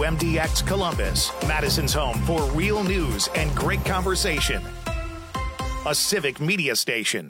WMDX Columbus, Madison's home for real news and great conversation. A civic media station.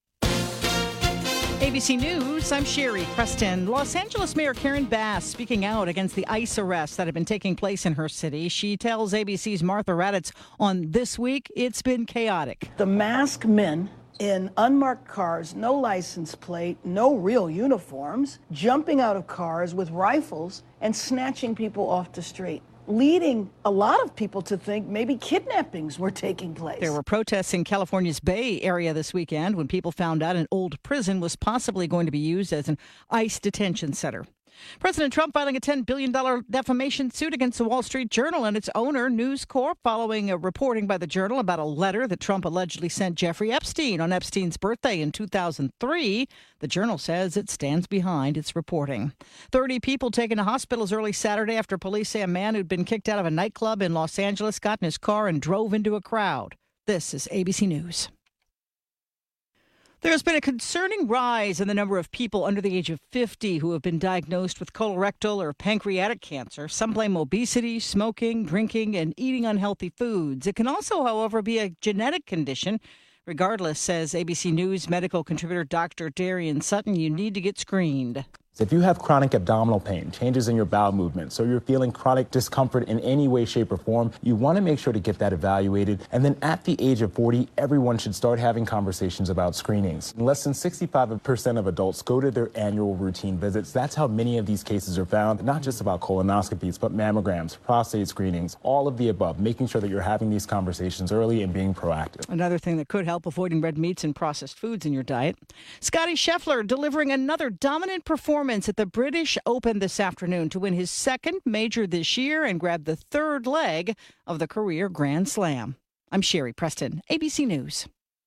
ABC News, I'm Sherry Preston. Los Angeles Mayor Karen Bass speaking out against the ICE arrests that have been taking place in her city. She tells ABC's Martha Raddatz on This Week, it's been chaotic. The masked men in unmarked cars, no license plate, no real uniforms, jumping out of cars with rifles and snatching people off the street, leading a lot of people to think maybe kidnappings were taking place. There were protests in California's Bay Area this weekend when people found out an old prison was possibly going to be used as an ICE detention center. President Trump filing a $10 billion defamation suit against the Wall Street Journal and its owner, News Corp, following a reporting by the Journal about a letter that Trump allegedly sent Jeffrey Epstein on Epstein's birthday in 2003. The Journal says it stands behind its reporting. 30 people taken to hospitals early Saturday after police say a man who'd been kicked out of a nightclub in Los Angeles got in his car and drove into a crowd. This is ABC News. There's been a concerning rise in the number of people under the age of 50 who have been diagnosed with colorectal or pancreatic cancer. Some blame obesity, smoking, drinking, and eating unhealthy foods. It can also, however, be a genetic condition. Regardless, says ABC News medical contributor Dr. Darian Sutton, you need to get screened. If you have chronic abdominal pain, changes in your bowel movement, so you're feeling chronic discomfort in any way, shape, or form, you want to make sure to get that evaluated. And then at the age of 40, everyone should start having conversations about screenings. Less than 65% of adults go to their annual routine visits. That's how many of these cases are found, not just about colonoscopies, but mammograms, prostate screenings, all of the above, making sure that you're having these conversations early and being proactive. Another thing that could help, avoiding red meats and processed foods in your diet. Scottie Scheffler delivering another dominant performance at the British Open this afternoon to win his second major this year and grab the third leg of the career Grand Slam. I'm Sherry Preston, ABC News.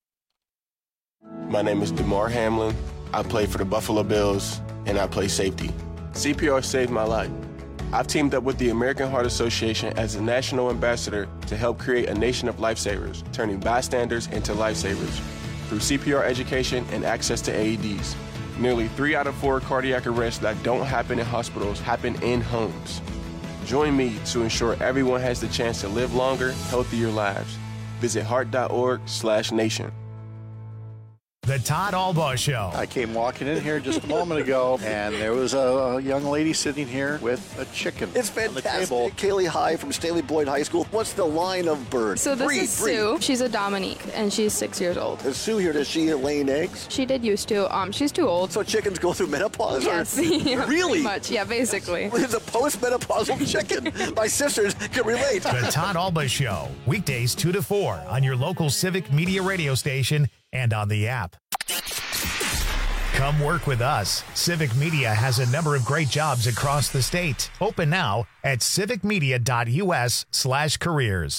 My name is DeMar Hamlin. I play for the Buffalo Bills, and I play safety. CPR saved my life. I've teamed up with the American Heart Association as a national ambassador to help create a nation of lifesavers, turning bystanders into lifesavers through CPR education and access to AEDs. Nearly 3 out of 4 cardiac arrests that don't happen in hospitals happen in homes. Join me to ensure everyone has the chance to live longer, healthier lives. Visit heart.org/nation. The Todd Albaugh Show. I came walking in here just a moment ago, and there was a young lady sitting here with a chicken. It's fantastic. Kaylee High from Staley Boyd High School. What's the line of bird? So this is Sue. She's a Dominique, and she's 6 years old. Is Sue here? Does she laying eggs? She did used to. She's too old. So chickens go through menopause? Yes. Yeah, really? Pretty much. Yeah, basically. It's a post-menopausal chicken. My sisters can relate. The Todd Albaugh Show. Weekdays 2 to 4 on your local Civic Media radio station and on the app. Come work with us. Civic Media has a number of great jobs across the state. Open now at civicmedia.us/careers.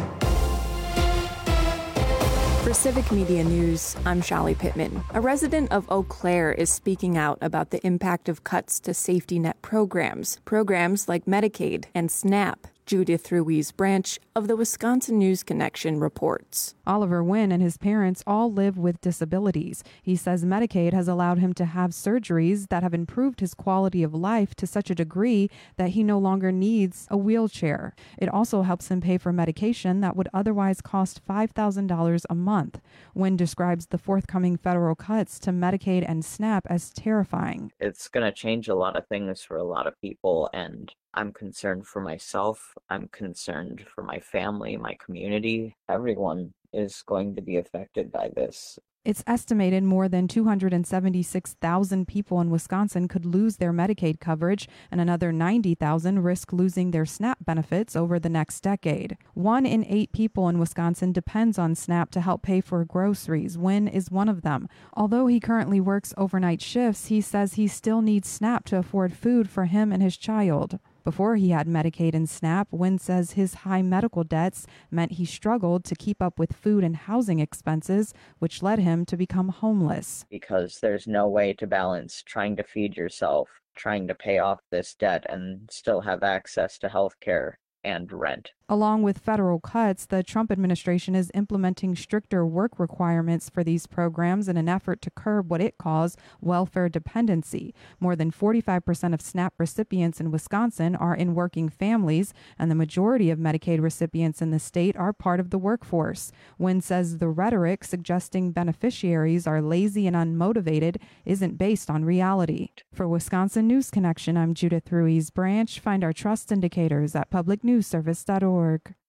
For Civic Media News, I'm Shali Pittman. A resident of Eau Claire is speaking out about the impact of cuts to safety net programs like Medicaid and SNAP. Judith Ruiz Branch of the Wisconsin News Connection reports. Oliver Wynn and his parents all live with disabilities. He says Medicaid has allowed him to have surgeries that have improved his quality of life to such a degree that he no longer needs a wheelchair. It also helps him pay for medication that would otherwise cost $5,000 a month. Wynn describes the forthcoming federal cuts to Medicaid and SNAP as terrifying. It's going to change a lot of things for a lot of people, and I'm concerned for myself. I'm concerned for my family, my community. Everyone is going to be affected by this. It's estimated more than 276,000 people in Wisconsin could lose their Medicaid coverage, and another 90,000 risk losing their SNAP benefits over the next decade. 1 in 8 people in Wisconsin depends on SNAP to help pay for groceries. Wynn is one of them. Although he currently works overnight shifts, he says he still needs SNAP to afford food for him and his child. Before he had Medicaid and SNAP, Wynn says his high medical debts meant he struggled to keep up with food and housing expenses, which led him to become homeless. Because there's no way to balance trying to feed yourself, trying to pay off this debt, and still have access to health care and rent. Along with federal cuts, the Trump administration is implementing stricter work requirements for these programs in an effort to curb what it calls welfare dependency. More than 45% of SNAP recipients in Wisconsin are in working families, and the majority of Medicaid recipients in the state are part of the workforce. Wynn says the rhetoric suggesting beneficiaries are lazy and unmotivated isn't based on reality. For Wisconsin News Connection, I'm Judith Ruiz Branch. Find our trust indicators at publicnewsservice.org.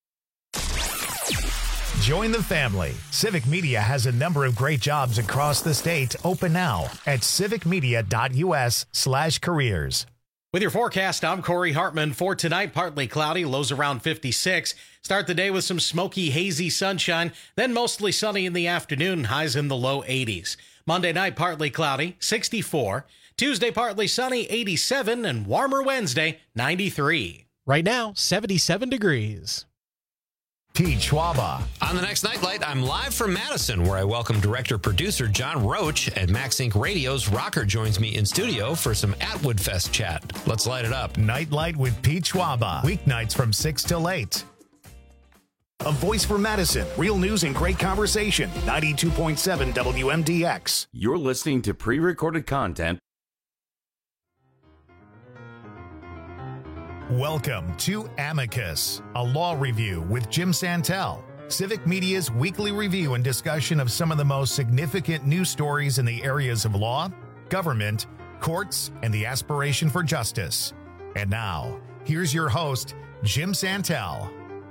Join the family. Civic Media has a number of great jobs across the state open now at civicmedia.us/careers. With your forecast, I'm Corey Hartman. For tonight, partly cloudy, lows around 56. Start the day with some smoky, hazy sunshine, then mostly sunny in the afternoon, highs in the low 80s. Monday night, partly cloudy, 64. Tuesday, partly sunny, 87, and warmer Wednesday, 93. Right now, 77 degrees. Pete Schwaba. On the next Nightlight, I'm live from Madison, where I welcome director-producer John Roach at Max Inc. Radio's Rocker joins me in studio for some Atwood Fest chat. Let's light it up. Nightlight with Pete Schwaba. Weeknights from 6 till 8. A voice for Madison. Real news and great conversation. 92.7 WMDX. You're listening to pre-recorded content. Welcome to Amicus, a law review with Jim Santel. Civic Media's weekly review and discussion of some of the most significant news stories in the areas of law, government, courts, and the aspiration for justice. And now, here's your host, Jim Santel.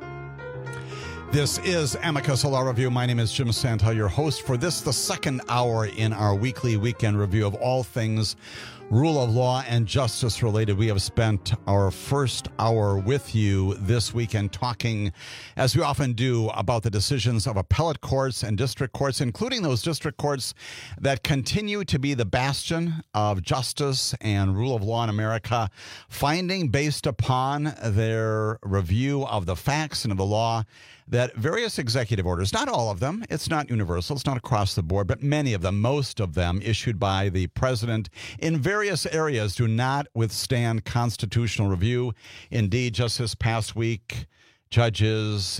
This is Amicus, a law review. My name is Jim Santel, your host for this, the second hour in our weekly weekend review of all things rule of law and justice related. We have spent our first hour with you this weekend talking, as we often do, about the decisions of appellate courts and district courts, including those district courts that continue to be the bastion of justice and rule of law in America, finding based upon their review of the facts and of the law that various executive orders, not all of them, it's not universal, it's not across the board, but many of them, most of them issued by the president in various areas do not withstand constitutional review. Indeed, just this past week, judges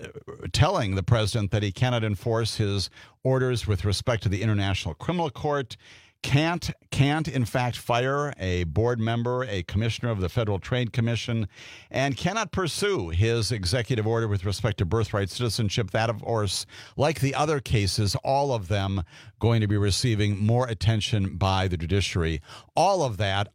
telling the president that he cannot enforce his orders with respect to the International Criminal Court, can't in fact fire a board member, a commissioner of the Federal Trade Commission, and cannot pursue his executive order with respect to birthright citizenship. That, of course, like the other cases, all of them going to be receiving more attention by the judiciary. All of that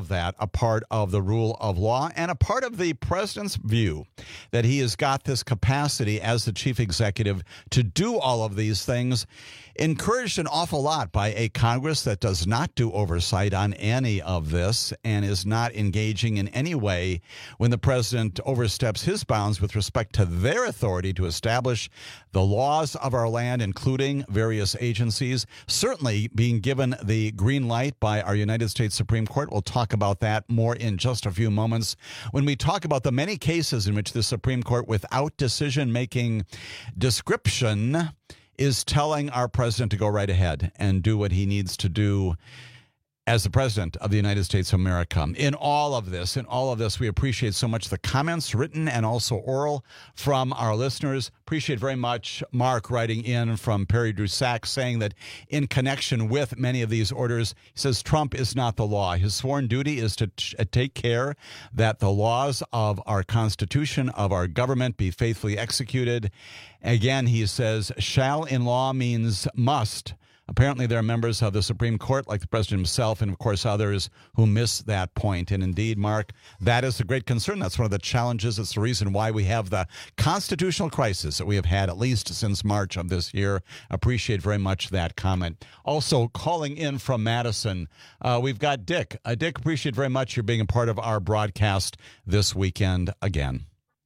a part of the rule of law and a part of the president's view that he has got this capacity as the chief executive to do all of these things, encouraged an awful lot by a Congress that does not do oversight on any of this and is not engaging in any way when the president oversteps his bounds with respect to their authority to establish the laws of our land, including various agencies, certainly being given the green light by our United States Supreme Court. We'll talk about that more in just a few moments when we talk about the many cases in which the Supreme Court, without decision-making description, is telling our president to go right ahead and do what he needs to do as the president of the United States of America. In all of this, we appreciate so much the comments, written and also oral, from our listeners. Appreciate very much Mark writing in from Perry Drusack saying that in connection with many of these orders, he says Trump is not the law. His sworn duty is to take care that the laws of our Constitution, of our government, be faithfully executed. Again, he says, shall in law means must. Apparently, there are members of the Supreme Court, like the president himself, and of course others, who miss that point. And indeed, Mark, that is a great concern. That's one of the challenges. It's the reason why we have the constitutional crisis that we have had at least since March of this year. Appreciate very much that comment. Also, calling in from Madison, we've got Dick. Dick, appreciate very much your being a part of our broadcast this weekend again.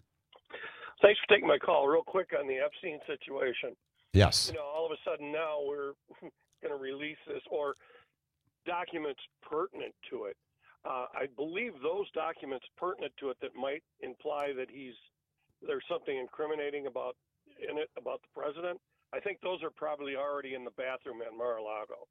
Thanks for taking my call. Real quick on the Epstein situation. Yes. You know, all of a sudden now we're going to release this or documents pertinent to it. I believe those documents pertinent to it that might imply that there's something incriminating about the president. I think those are probably already in the bathroom at Mar-a-Lago.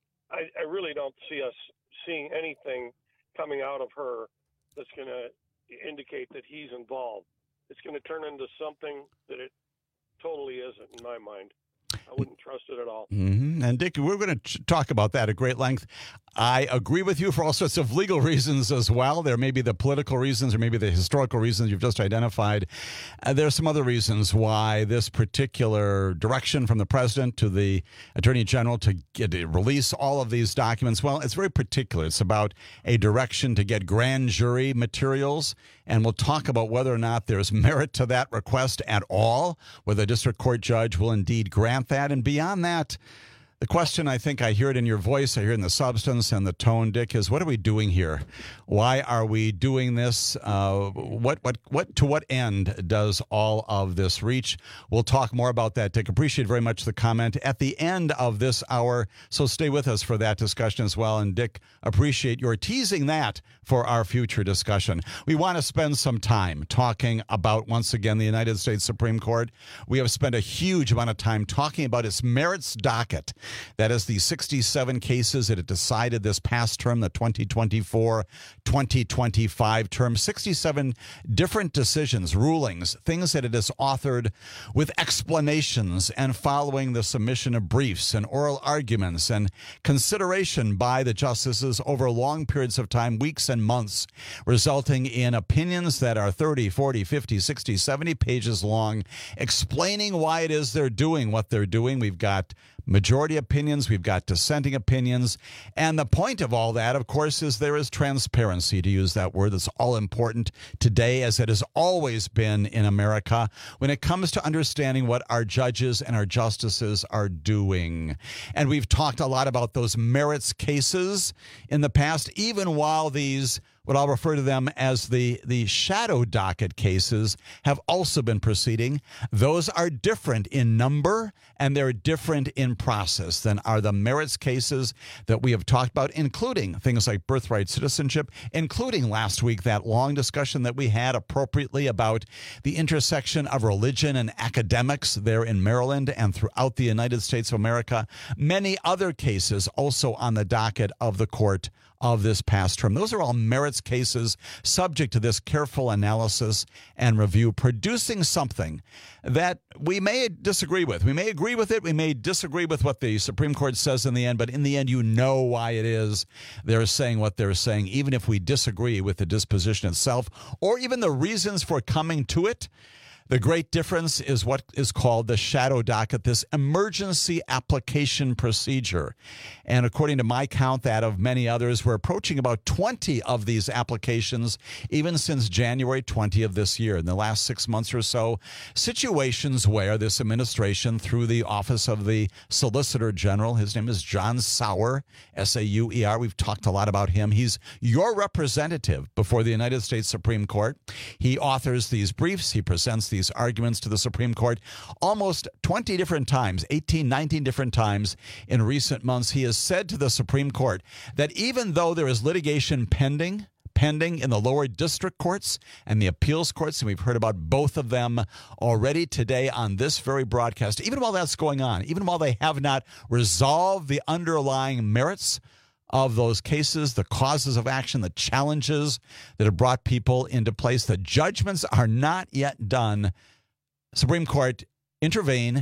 I really don't see us seeing anything coming out of her that's going to indicate that he's involved. it's going to turn into something that it totally isn't in my mind. I wouldn't trust it at all. Mm-hmm. And Dick, we're going to talk about that at great length. I agree with you for all sorts of legal reasons as well. There may be the political reasons or maybe the historical reasons you've just identified. There are some other reasons why this particular direction from the president to the attorney general to release all of these documents, well, it's very particular. It's about a direction to get grand jury materials, and we'll talk about whether or not there's merit to that request at all, whether the district court judge will indeed grant that. And beyond that, the question, I think I hear it in your voice, I hear it in the substance and the tone, Dick, is what are we doing here? Why are we doing this? What to what end does all of this reach? We'll talk more about that, Dick. Appreciate very much the comment at the end of this hour, so stay with us for that discussion as well. And Dick, appreciate your teasing that for our future discussion. We want to spend some time talking about, once again, the United States Supreme Court. We have spent a huge amount of time talking about its merits docket. That is the 67 cases that it decided this past term, the 2024-2025 term. 67 different decisions, rulings, things that it has authored with explanations and following the submission of briefs and oral arguments and consideration by the justices over long periods of time, weeks and months, resulting in opinions that are 30, 40, 50, 60, 70 pages long, explaining why it is they're doing what they're doing. We've got majority opinions, we've got dissenting opinions, and the point of all that, of course, is there is transparency, to use that word that's all important today, as it has always been in America, when it comes to understanding what our judges and our justices are doing. And we've talked a lot about those merits cases in the past, even while these, what I'll refer to them as the shadow docket cases, have also been proceeding. Those are different in number and they're different in process than are the merits cases that we have talked about, including things like birthright citizenship, including last week that long discussion that we had appropriately about the intersection of religion and academics there in Maryland and throughout the United States of America. Many other cases also on the docket of the court of this past term. Those are all merits cases subject to this careful analysis and review, producing something that we may disagree with. We may agree with it. We may disagree with what the Supreme Court says in the end, but in the end, you know why it is they're saying what they're saying, even if we disagree with the disposition itself or even the reasons for coming to it. The great difference is what is called the shadow docket, this emergency application procedure. And according to my count, that of many others, we're approaching about 20 of these applications, even since January 20 of this year. In the last 6 months or so, situations where this administration, through the Office of the Solicitor General, his name is John Sauer, S-A-U-E-R. We've talked a lot about him. He's your representative before the United States Supreme Court. He authors these briefs. He presents these arguments to the Supreme Court almost 20 different times, 18, 19 different times in recent months. He has said to the Supreme Court that even though there is litigation pending in the lower district courts and the appeals courts, and we've heard about both of them already today on this very broadcast, even while that's going on, even while they have not resolved the underlying merits of those cases, the causes of action, the challenges that have brought people into place, the judgments are not yet done. Supreme Court intervene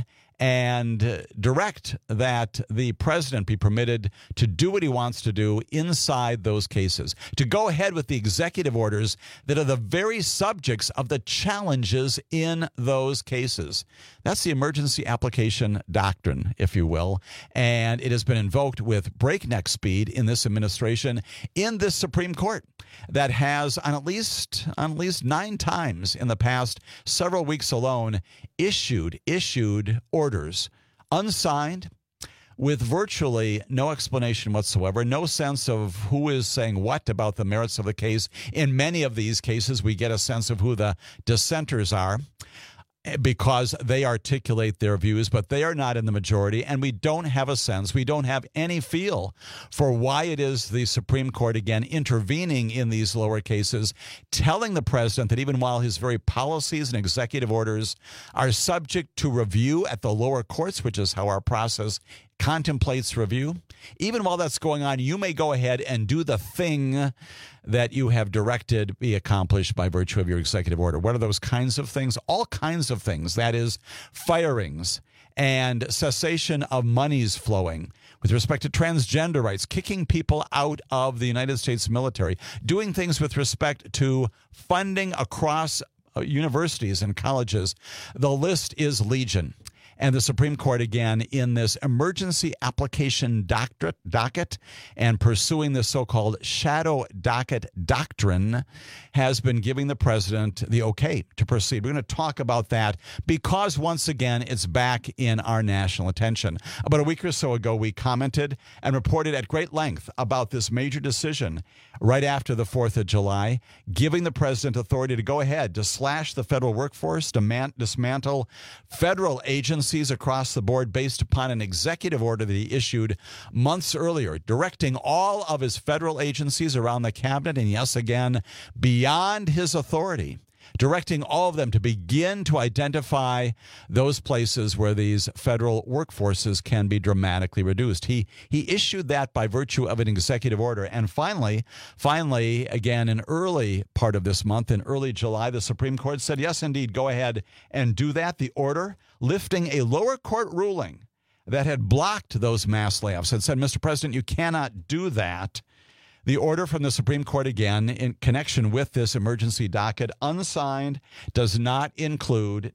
and direct that the president be permitted to do what he wants to do inside those cases, to go ahead with the executive orders that are the very subjects of the challenges in those cases. That's the emergency application doctrine, if you will, and it has been invoked with breakneck speed in this administration, in this Supreme Court, that has on at least 9 times in the past several weeks alone issued orders unsigned, with virtually no explanation whatsoever, no sense of who is saying what about the merits of the case. In many of these cases, we get a sense of who the dissenters are, because they articulate their views, but they are not in the majority, and we don't have a sense, we don't have any feel for why it is the Supreme Court, again, intervening in these lower cases, telling the president that even while his very policies and executive orders are subject to review at the lower courts, which is how our process contemplates review. Even while that's going on, you may go ahead and do the thing that you have directed be accomplished by virtue of your executive order. What are those kinds of things? All kinds of things. That is, firings and cessation of monies flowing with respect to transgender rights, kicking people out of the United States military, doing things with respect to funding across universities and colleges. The list is legion. And the Supreme Court, again, in this emergency application docket and pursuing the so-called shadow docket doctrine, has been giving the president the okay to proceed. We're going to talk about that because, once again, it's back in our national attention. About a week or so ago, we commented and reported at great length about this major decision right after the 4th of July, giving the president authority to go ahead to slash the federal workforce, dismantle federal agencies across the board based upon an executive order that he issued months earlier, directing all of his federal agencies around the cabinet, and yes, again, beyond his authority, directing all of them to begin to identify those places where these federal workforces can be dramatically reduced. He issued that by virtue of an executive order. And finally, again, in early part of this month, in early July, the Supreme Court said, yes, indeed, go ahead and do that. The order lifting a lower court ruling that had blocked those mass layoffs had said, Mr. President, you cannot do that. The order from the Supreme Court, again, in connection with this emergency docket, unsigned, does not include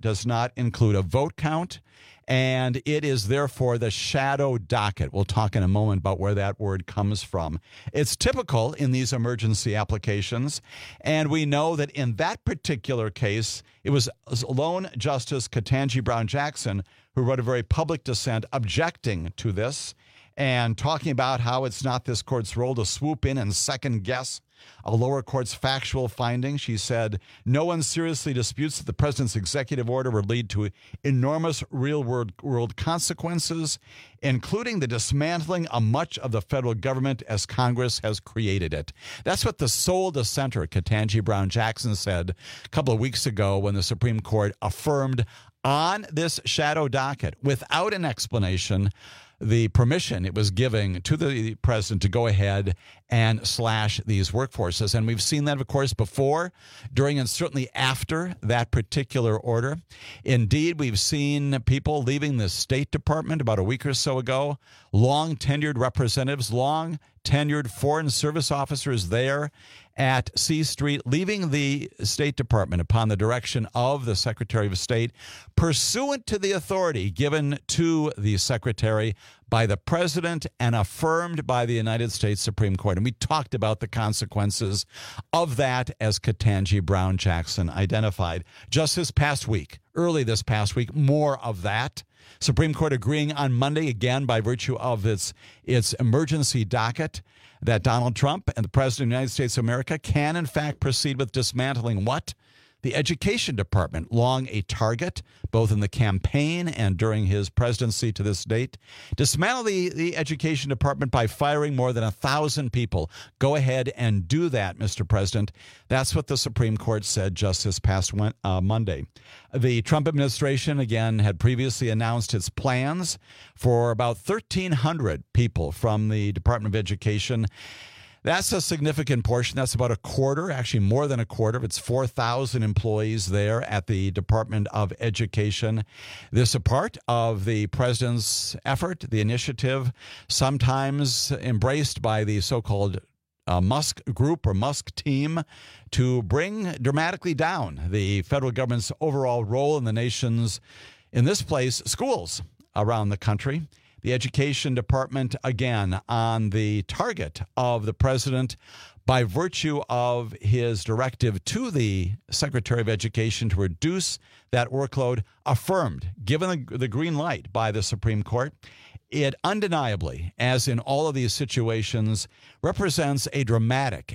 a vote count, and it is therefore the shadow docket. We'll talk in a moment about where that word comes from. It's typical in these emergency applications, and we know that in that particular case, it was lone Justice Ketanji Brown Jackson who wrote a very public dissent objecting to this, and talking about how it's not this court's role to swoop in and second-guess a lower court's factual findings. She said, no one seriously disputes that the president's executive order would lead to enormous real-world consequences, including the dismantling of much of the federal government as Congress has created it. That's what the sole dissenter, Ketanji Brown Jackson, said a couple of weeks ago when the Supreme Court affirmed on this shadow docket, without an explanation, the permission it was giving to the president to go ahead and slash these workforces. And we've seen that, of course, before, during, and certainly after that particular order. Indeed, we've seen people leaving the State Department about a week or so ago, long-tenured representatives, long-tenured Foreign Service officers there at C Street, leaving the State Department upon the direction of the Secretary of State, pursuant to the authority given to the Secretary by the President and affirmed by the United States Supreme Court. And we talked about the consequences of that, as Ketanji Brown Jackson identified. Just this past week, early this past week, more of that. Supreme Court agreeing on Monday, again, by virtue of its emergency docket, that Donald Trump and the President of the United States of America can, in fact, proceed with dismantling what? The Education Department, long a target, both in the campaign and during his presidency to this date. Dismantle the Education Department by firing more than 1,000 people. Go ahead and do that, Mr. President. That's what the Supreme Court said just this past Monday. The Trump administration, again, had previously announced its plans for about 1,300 people from the Department of Education. That's a significant portion. That's about a quarter, actually more than a quarter. It's 4,000 employees there at the Department of Education. This is a part of the president's effort, the initiative, sometimes embraced by the so-called Musk group or Musk team, to bring dramatically down the federal government's overall role in the nation's, in this place, schools around the country. The Education Department, again, on the target of the president by virtue of his directive to the Secretary of Education to reduce that workload, affirmed, given the green light by the Supreme Court. It undeniably, as in all of these situations, represents a dramatic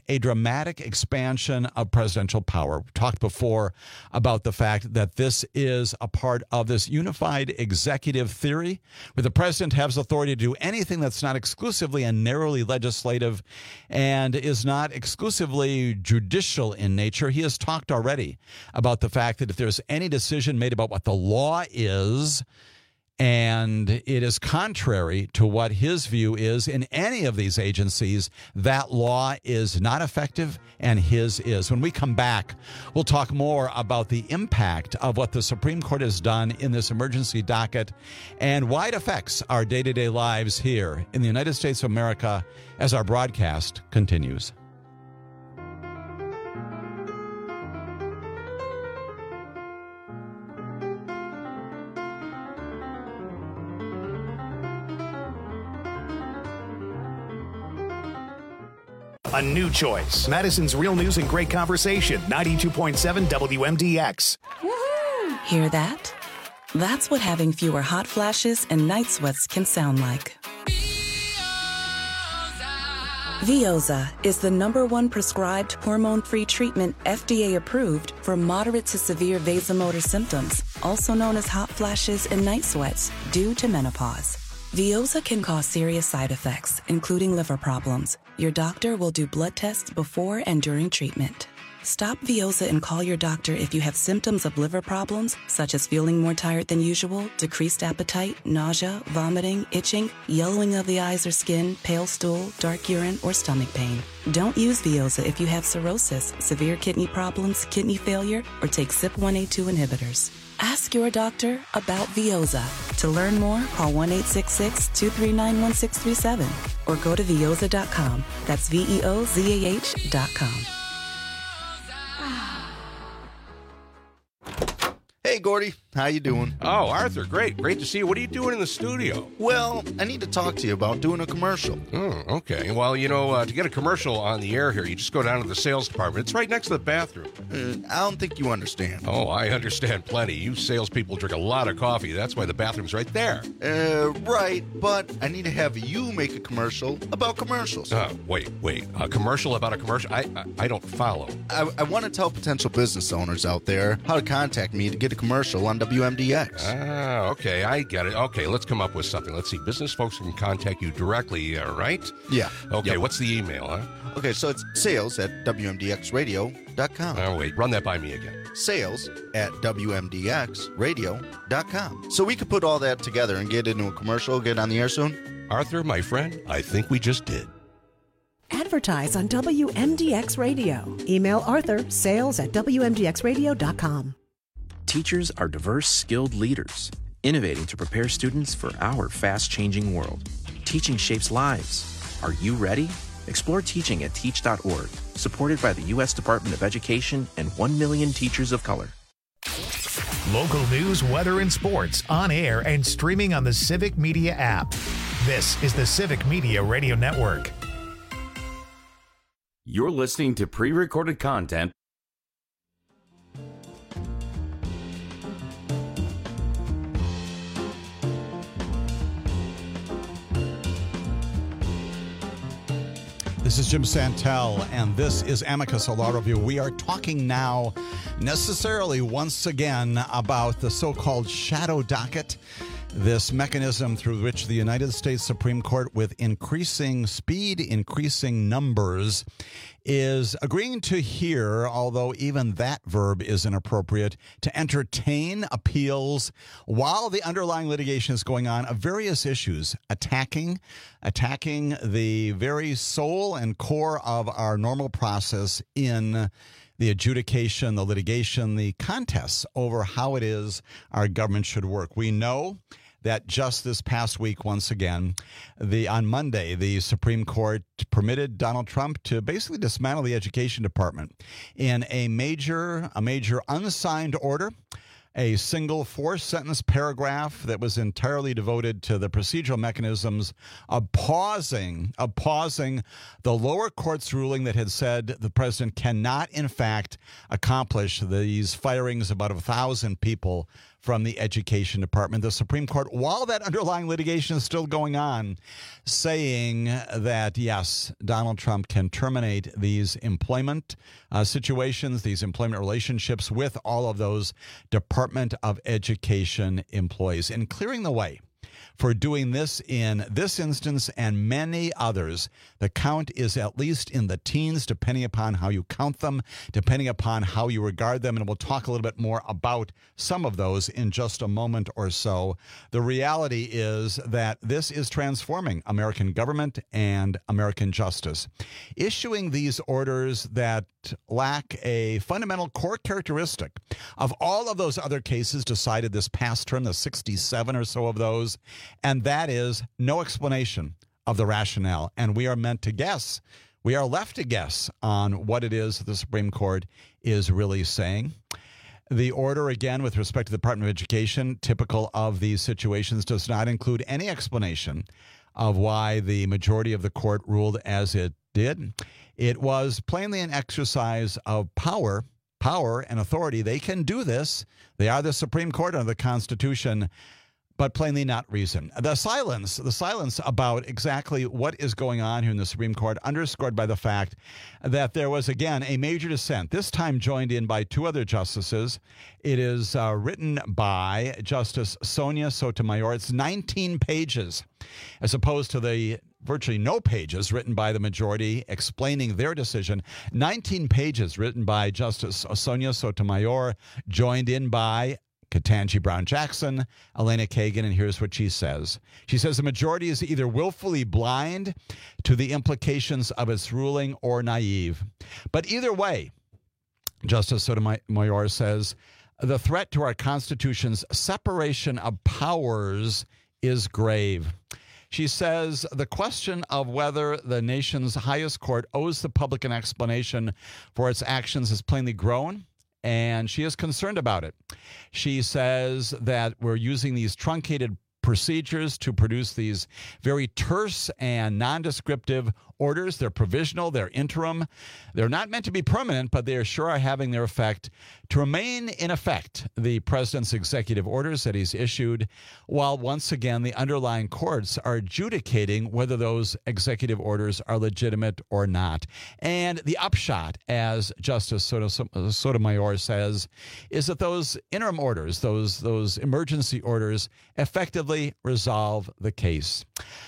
expansion of presidential power. We talked before about the fact that this is a part of this unified executive theory, where the president has authority to do anything that's not exclusively and narrowly legislative and is not exclusively judicial in nature. He has talked already about the fact that if there's any decision made about what the law is, And it is contrary to what his view is in any of these agencies. That law is not effective, and his is. When we come back, we'll talk more about the impact of what the Supreme Court has done in this emergency docket and why it affects our day-to-day lives here in the United States of America as our broadcast continues. A new choice. Madison's Real News and Great Conversation, 92.7 WMDX. Woohoo! Hear that? That's what having fewer hot flashes and night sweats can sound like. Veoza is the #1 prescribed hormone-free treatment FDA approved for moderate to severe vasomotor symptoms, also known as hot flashes and night sweats, due to menopause. Veoza can cause serious side effects, including liver problems. Your doctor will do blood tests before and during treatment. Stop Veoza and call your doctor if you have symptoms of liver problems, such as feeling more tired than usual, decreased appetite, nausea, vomiting, itching, yellowing of the eyes or skin, pale stool, dark urine, or stomach pain. Don't use Veoza if you have cirrhosis, severe kidney problems, kidney failure, or take CYP1A2 inhibitors. Ask your doctor about Veoza. To learn more, call 1-866-239-1637 or go to Veoza.com. That's VEOZAH.com. Hey, Gordy. How you doing? Oh, Arthur, great. Great to see you. What are you doing in the studio? Well, I need to talk to you about doing a commercial. Oh, okay. Well, to get a commercial on the air here, you just go down to the sales department. It's right next to the bathroom. I don't think you understand. Oh, I understand plenty. You salespeople drink a lot of coffee. That's why the bathroom's right there. Right, but I need to have you make a commercial about commercials. Wait. A commercial about a commercial? I don't follow. I want to tell potential business owners out there how to contact me to get a commercial on WMDX. Ah, okay, I get it. Okay, let's come up with something. Let's see. Business folks can contact you directly, right? Yeah. Okay, yep. What's the email, huh? Okay, so it's sales@WMDXradio.com. Oh, wait, run that by me again. Sales@WMDXradio.com. So we could put all that together and get into a commercial, get on the air soon? Arthur, my friend, I think we just did. Advertise on WMDX Radio. Email Arthur, sales@WMDXradio.com. Teachers are diverse, skilled leaders, innovating to prepare students for our fast-changing world. Teaching shapes lives. Are you ready? Explore teaching at teach.org, supported by the U.S. Department of Education and 1 million teachers of color. Local news, weather, and sports on air and streaming on the Civic Media app. This is the Civic Media Radio Network. You're listening to pre-recorded content. This is Jim Santel, and this is Amicus Law Review. We are talking now necessarily once again about the so-called shadow docket, this mechanism through which the United States Supreme Court, with increasing speed, increasing numbers, is agreeing to hear, although even that verb is inappropriate, to entertain appeals while the underlying litigation is going on of various issues, attacking the very soul and core of our normal process in the adjudication, the litigation, the contests over how it is our government should work. We know that just this past week, once again, on Monday, the Supreme Court permitted Donald Trump to basically dismantle the Education Department in a major unsigned order, a single 4-sentence paragraph that was entirely devoted to the procedural mechanisms of pausing the lower court's ruling that had said the president cannot, in fact, accomplish these firings of about 1,000 people from the Education Department. The Supreme Court, while that underlying litigation is still going on, saying that, yes, Donald Trump can terminate these employment situations, these employment relationships with all of those Department of Education employees, and clearing the way for doing this in this instance and many others. The count is at least in the teens, depending upon how you count them, depending upon how you regard them. And we'll talk a little bit more about some of those in just a moment or so. The reality is that this is transforming American government and American justice. Issuing these orders that lack a fundamental core characteristic of all of those other cases decided this past term, the 67 or so of those, and that is no explanation of the rationale. And we are meant to guess. We are left to guess on what it is the Supreme Court is really saying. The order, again, with respect to the Department of Education, typical of these situations, does not include any explanation of why the majority of the court ruled as it did. It was plainly an exercise of power and authority. They can do this. They are the Supreme Court under the Constitution, but plainly not reason. The silence about exactly what is going on here in the Supreme Court, underscored by the fact that there was, again, a major dissent, this time joined in by two other justices. It is written by Justice Sonia Sotomayor. It's 19 pages, as opposed to the virtually no pages written by the majority explaining their decision. 19 pages written by Justice Sonia Sotomayor, joined in by Ketanji Brown Jackson, Elena Kagan, and here's what she says. She says the majority is either willfully blind to the implications of its ruling or naive. But either way, Justice Sotomayor says, the threat to our Constitution's separation of powers is grave. She says the question of whether the nation's highest court owes the public an explanation for its actions has plainly grown, and she is concerned about it. She says that we're using these truncated procedures to produce these very terse and nondescriptive orders. They're provisional, they're interim. They're not meant to be permanent, but they sure are having their effect to remain in effect the president's executive orders that he's issued, while once again the underlying courts are adjudicating whether those executive orders are legitimate or not. And the upshot, as Justice Sotomayor says, is that those interim orders, those emergency orders, effectively resolve the case.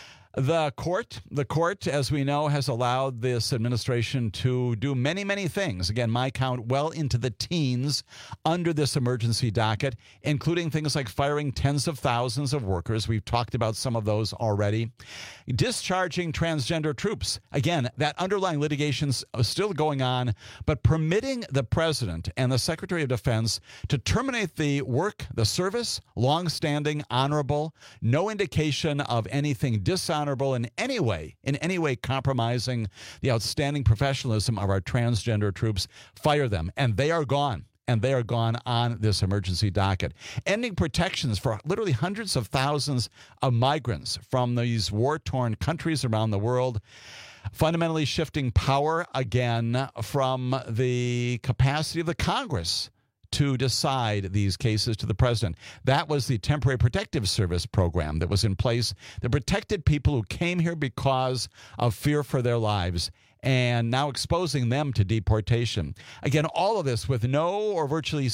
The court, as we know, has allowed this administration to do many, many things. Again, my count well into the teens under this emergency docket, including things like firing tens of thousands of workers. We've talked about some of those already. Discharging transgender troops. Again, that underlying litigation's still going on, but permitting the president and the Secretary of Defense to terminate the work, the service, longstanding, honorable, no indication of anything dishonorable in any way compromising the outstanding professionalism of our transgender troops. Fire them, and they are gone. And they are gone on this emergency docket. Ending protections for literally hundreds of thousands of migrants from these war-torn countries around the world. Fundamentally shifting power again from the capacity of the Congress to decide these cases to the president. That was the Temporary Protective Service program that was in place that protected people who came here because of fear for their lives, and now exposing them to deportation. Again, all of this with no or virtually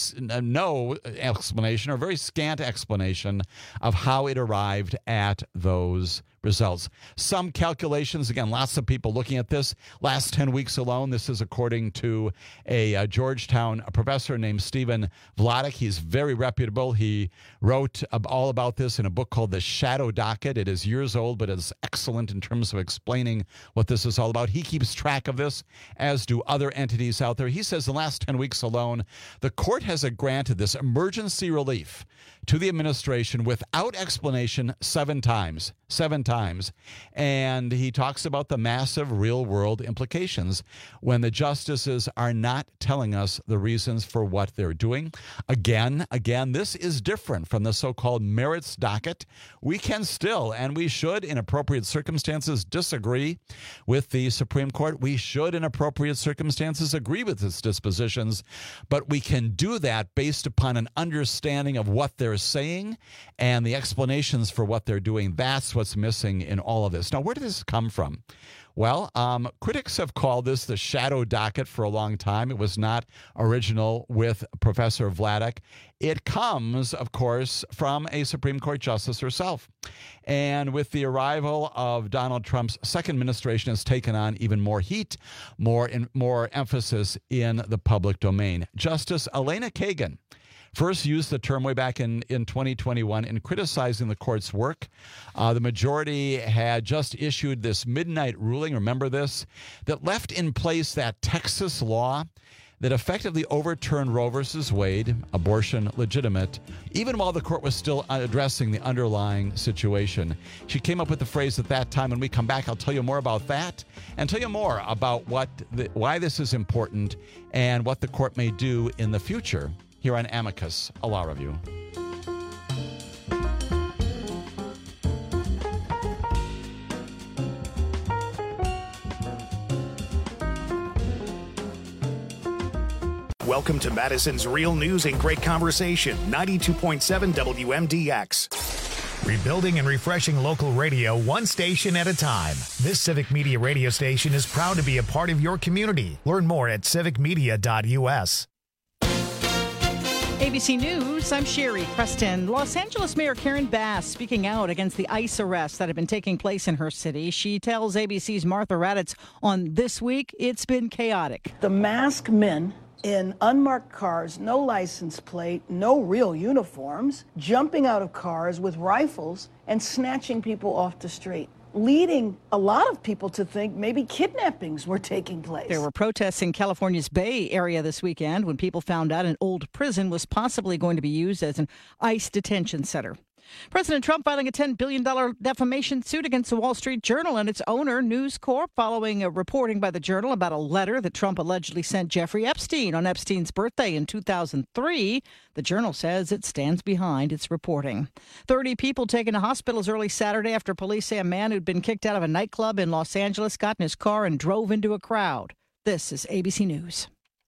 no explanation, or very scant explanation of how it arrived at those results. Some calculations, again, lots of people looking at this. Last 10 weeks alone, this is according to a Georgetown professor named Stephen Vladeck. He's very reputable. He wrote all about this in a book called The Shadow Docket. It is years old, but it's excellent in terms of explaining what this is all about. He keeps track of this, as do other entities out there. He says in the last 10 weeks alone, the court has granted this emergency relief to the administration without explanation 7 times. 7 times. And he talks about the massive real-world implications when the justices are not telling us the reasons for what they're doing. Again, this is different from the so-called merits docket. We can still, and we should, in appropriate circumstances, disagree with the Supreme Court. We should, in appropriate circumstances, agree with its dispositions, but we can do that based upon an understanding of what they're saying and the explanations for what they're doing. That's what's missing missing in all of this. Now, where did this come from? Well, critics have called this the shadow docket for a long time. It was not original with Professor Vladeck. It comes, of course, from a Supreme Court justice herself. And with the arrival of Donald Trump's second administration has taken on even more heat, more emphasis in the public domain. Justice Elena Kagan first used the term way back in 2021 in criticizing the court's work. The majority had just issued this midnight ruling, remember this, that left in place that Texas law that effectively overturned Roe versus Wade, abortion legitimate, even while the court was still addressing the underlying situation. She came up with the phrase at that time. When we come back, I'll tell you more about that and tell you more about why this is important and what the court may do in the future here on Amicus, a Law Review. Welcome to Madison's Real News and Great Conversation, 92.7 WMDX. Rebuilding and refreshing local radio one station at a time. This Civic Media radio station is proud to be a part of your community. Learn more at civicmedia.us. ABC News, I'm Sherry Preston. Los Angeles Mayor Karen Bass speaking out against the ICE arrests that have been taking place in her city. She tells ABC's Martha Raddatz on This Week, it's been chaotic. The masked men in unmarked cars, no license plate, no real uniforms, jumping out of cars with rifles and snatching people off the street, leading a lot of people to think maybe kidnappings were taking place. There were protests in California's Bay Area this weekend when people found out an old prison was possibly going to be used as an ICE detention center. President Trump filing a $10 billion defamation suit against the Wall Street Journal and its owner, News Corp, following a reporting by the Journal about a letter that Trump allegedly sent Jeffrey Epstein on Epstein's birthday in 2003. The Journal says it stands behind its reporting. 30 people taken to hospitals early Saturday after police say a man who'd been kicked out of a nightclub in Los Angeles got in his car and drove into a crowd. This is ABC News.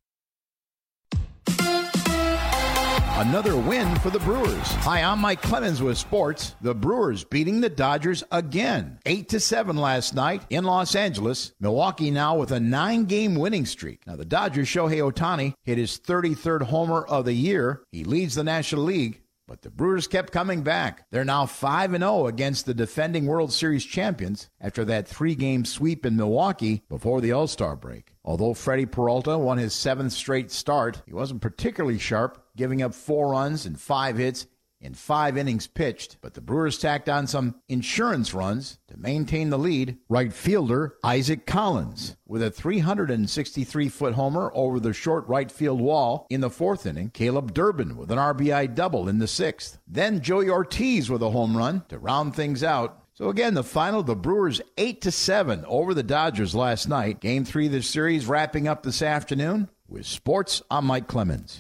Another win for the Brewers. Hi, I'm Mike Clemens with sports. The Brewers beating the Dodgers again. 8-7 last night in Los Angeles. Milwaukee now with a 9-game winning streak. Now, the Dodgers' Shohei Ohtani hit his 33rd homer of the year. He leads the National League. But the Brewers kept coming back. They're now 5-0 against the defending World Series champions after that 3-game sweep in Milwaukee before the All-Star break. Although Freddie Peralta won his 7th straight start, he wasn't particularly sharp, giving up 4 runs and 5 hits in 5 innings pitched. But the Brewers tacked on some insurance runs to maintain the lead. Right fielder Isaac Collins with a 363-foot homer over the short right field wall in the 4th inning. Caleb Durbin with an RBI double in the 6th. Then Joey Ortiz with a home run to round things out. So again, the final, the Brewers 8-7 over the Dodgers last night. Game 3 of the series wrapping up this afternoon. With sports, I'm Mike Clemens.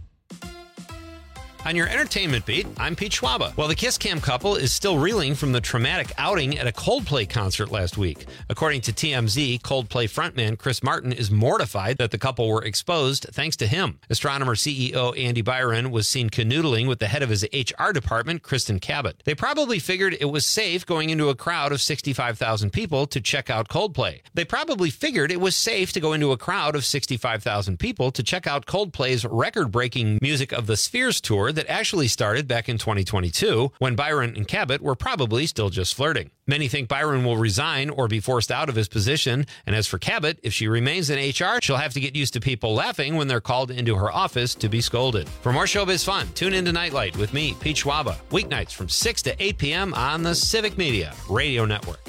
On your entertainment beat, I'm Pete Schwaba. Well, the Kiss Cam couple is still reeling from the traumatic outing at a Coldplay concert last week. According to TMZ, Coldplay frontman Chris Martin is mortified that the couple were exposed thanks to him. Astronomer CEO Andy Byron was seen canoodling with the head of his HR department, Kristen Cabot. They probably figured it was safe going into a crowd of 65,000 people to check out Coldplay. They probably figured it was safe to go into a crowd of 65,000 people to check out Coldplay's record-breaking Music of the Spheres tour that actually started back in 2022 when Byron and Cabot were probably still just flirting. Many think Byron will resign or be forced out of his position. And as for Cabot, if she remains in HR, she'll have to get used to people laughing when they're called into her office to be scolded. For more showbiz fun, tune into Nightlight with me, Pete Schwaba, weeknights from 6 to 8 p.m. on the Civic Media Radio Network.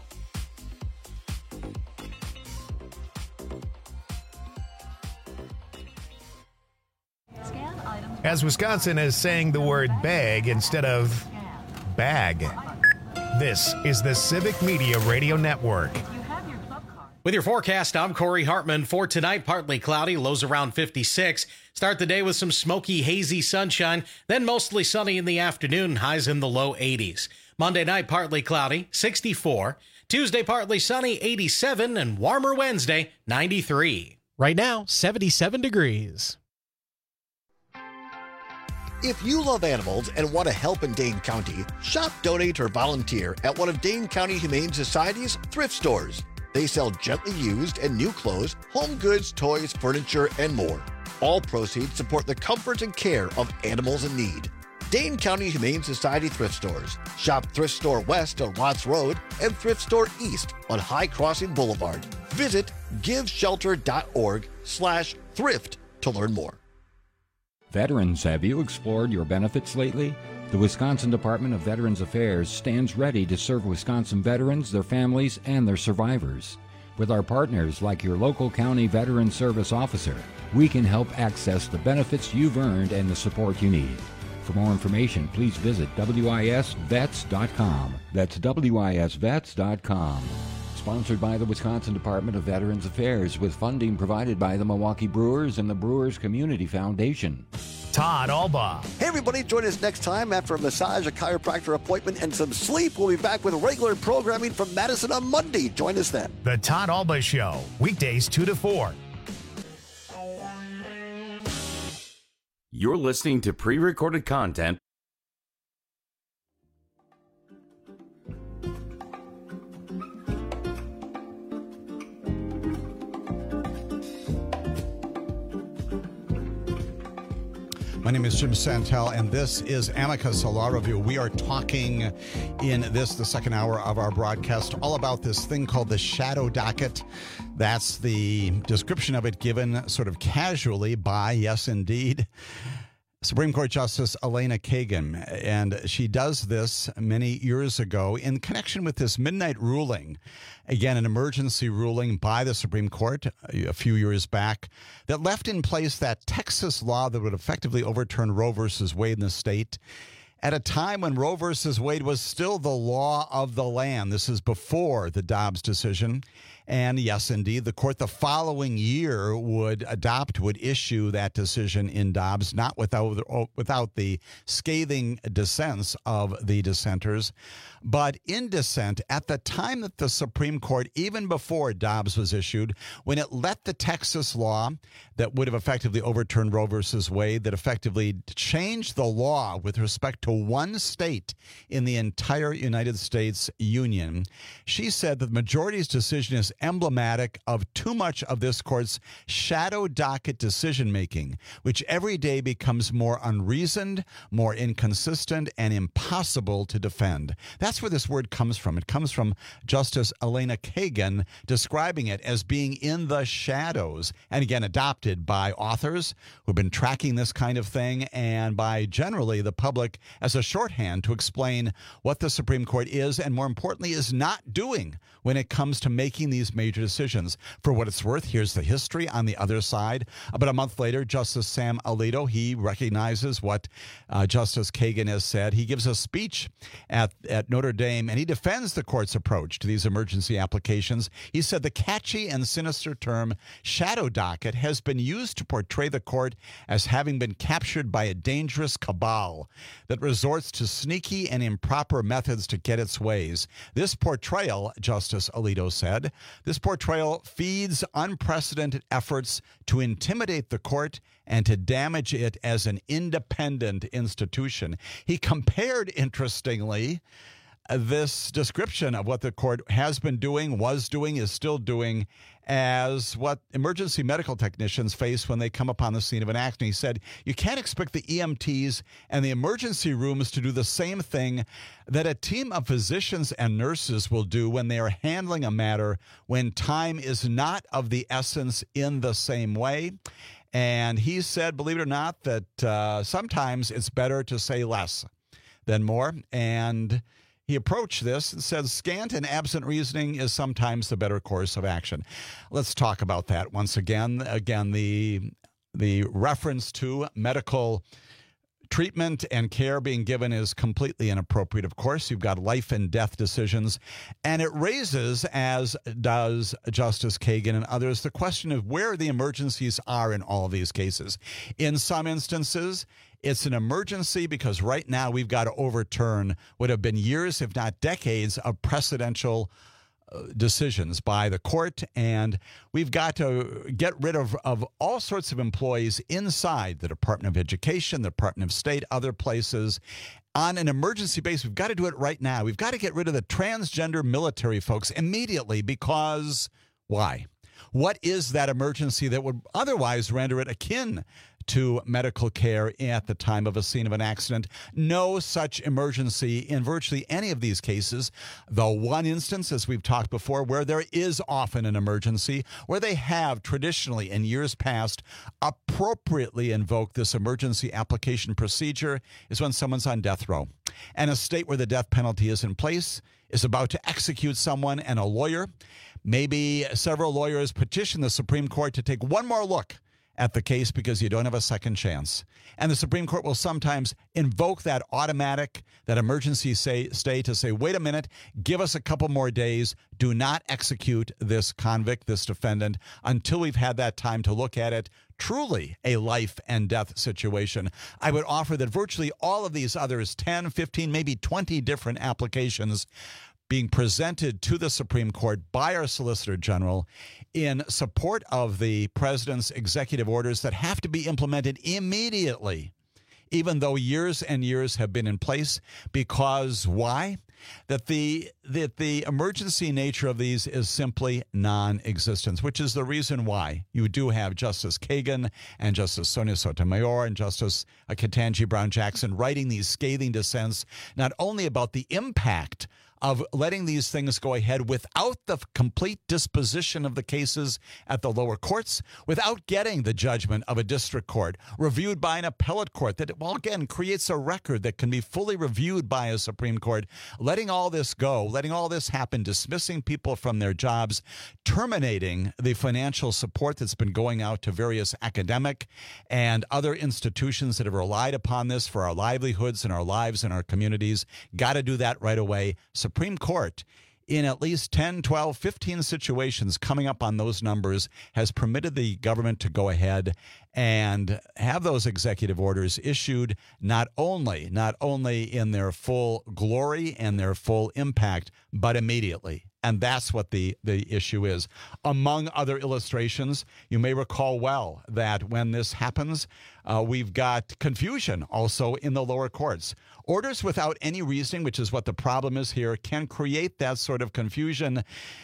As Wisconsin is saying the word bag instead of bag. This is the Civic Media Radio Network. With your forecast, I'm Corey Hartman. For tonight, partly cloudy, lows around 56. Start the day with some smoky, hazy sunshine, then mostly sunny in the afternoon, highs in the low 80s. Monday night, partly cloudy, 64. Tuesday, partly sunny, 87, and warmer Wednesday, 93. Right now, 77 degrees. If you love animals and want to help in Dane County, shop, donate, or volunteer at one of Dane County Humane Society's thrift stores. They sell gently used and new clothes, home goods, toys, furniture, and more. All proceeds support the comfort and care of animals in need. Dane County Humane Society thrift stores. Shop Thrift Store West on Watts Road and Thrift Store East on High Crossing Boulevard. Visit giveshelter.org/thrift to learn more. Veterans, have you explored your benefits lately? The Wisconsin Department of Veterans Affairs stands ready to serve Wisconsin veterans, their families, and their survivors. With our partners like your local county veteran service officer, we can help access the benefits you've earned and the support you need. For more information, please visit wisvets.com. That's wisvets.com. Sponsored by the Wisconsin Department of Veterans Affairs with funding provided by the Milwaukee Brewers and the Brewers Community Foundation. Todd Alba. Hey, everybody, join us next time after a massage, a chiropractor appointment, and some sleep. We'll be back with regular programming from Madison on Monday. Join us then. The Todd Alba Show, weekdays 2 to 4. You're listening to pre-recorded content. My name is Jim Santel, and this is Amicus Law Review. We are talking in the second hour of our broadcast, all about this thing called the shadow docket. That's the description of it given sort of casually by, yes, indeed, Supreme Court Justice Elena Kagan. And she does this many years ago in connection with this midnight ruling, again, an emergency ruling by the Supreme Court a few years back that left in place that Texas law that would effectively overturn Roe versus Wade in the state at a time when Roe versus Wade was still the law of the land. This is before the Dobbs decision. And yes, indeed, the court the following year would issue that decision in Dobbs, not without the scathing dissents of the dissenters, but in dissent at the time that the Supreme Court, even before Dobbs was issued, when it let the Texas law that would have effectively overturned Roe versus Wade, that effectively changed the law with respect to one state in the entire United States Union, she said that the majority's decision is emblematic of too much of this court's shadow docket decision-making, which every day becomes more unreasoned, more inconsistent, and impossible to defend. That's where this word comes from. It comes from Justice Elena Kagan describing it as being in the shadows, and again, adopted by authors who've been tracking this kind of thing and by generally the public as a shorthand to explain what the Supreme Court is and, more importantly, is not doing when it comes to making these major decisions. For what it's worth, here's the history on the other side. About a month later, Justice Sam Alito, he recognizes what Justice Kagan has said. He gives a speech at Notre Dame, and he defends the court's approach to these emergency applications. He said the catchy and sinister term shadow docket has been used to portray the court as having been captured by a dangerous cabal that resorts to sneaky and improper methods to get its ways. This portrayal, Justice Alito said, this portrayal feeds unprecedented efforts to intimidate the court and to damage it as an independent institution. He compared, interestingly, this description of what the court has been doing, was doing, is still doing, as what emergency medical technicians face when they come upon the scene of an accident. He said, you can't expect the EMTs and the emergency rooms to do the same thing that a team of physicians and nurses will do when they are handling a matter when time is not of the essence in the same way. And he said, believe it or not, that sometimes it's better to say less than more. And he approached this and said scant and absent reasoning is sometimes the better course of action. Let's talk about that once again. Again, the reference to medical treatment and care being given is completely inappropriate. Of course, you've got life and death decisions, and it raises, as does Justice Kagan and others, the question of where the emergencies are in all of these cases. In some instances, it's an emergency because right now we've got to overturn what have been years, if not decades, of precedential decisions by the court, and we've got to get rid of all sorts of employees inside the Department of Education, the Department of State, other places. On an emergency basis, we've got to do it right now. We've got to get rid of the transgender military folks immediately because why? What is that emergency that would otherwise render it akin to medical care at the time of a scene of an accident? No such emergency in virtually any of these cases. The one instance, as we've talked before, where there is often an emergency, where they have traditionally in years past appropriately invoked this emergency application procedure, is when someone's on death row. And a state where the death penalty is in place is about to execute someone, and a lawyer, maybe several lawyers, petition the Supreme Court to take one more look at the case because you don't have a second chance. And the Supreme Court will sometimes invoke that emergency stay to say, wait a minute, give us a couple more days. Do not execute this convict, this defendant, until we've had that time to look at it. Truly a life and death situation. I would offer that virtually all of these others, 10, 15, maybe 20 different applications being presented to the Supreme Court by our Solicitor General in support of the president's executive orders that have to be implemented immediately, even though years and years have been in place. Because why? That the emergency nature of these is simply non-existent, which is the reason why you do have Justice Kagan and Justice Sonia Sotomayor and Justice Ketanji Brown Jackson writing these scathing dissents, not only about the impact of letting these things go ahead without the complete disposition of the cases at the lower courts, without getting the judgment of a district court reviewed by an appellate court that, well, again, creates a record that can be fully reviewed by a Supreme Court, letting all this go, letting all this happen, dismissing people from their jobs, terminating the financial support that's been going out to various academic and other institutions that have relied upon this for our livelihoods and our lives and our communities. Got to do that right away. Supreme Court, in at least 10, 12, 15 situations coming up on those numbers, has permitted the government to go ahead and have those executive orders issued not only in their full glory and their full impact, but immediately. And that's what the issue is. Among other illustrations, you may recall well that when this happens, we've got confusion also in the lower courts. Orders without any reasoning, which is what the problem is here, can create that sort of confusion.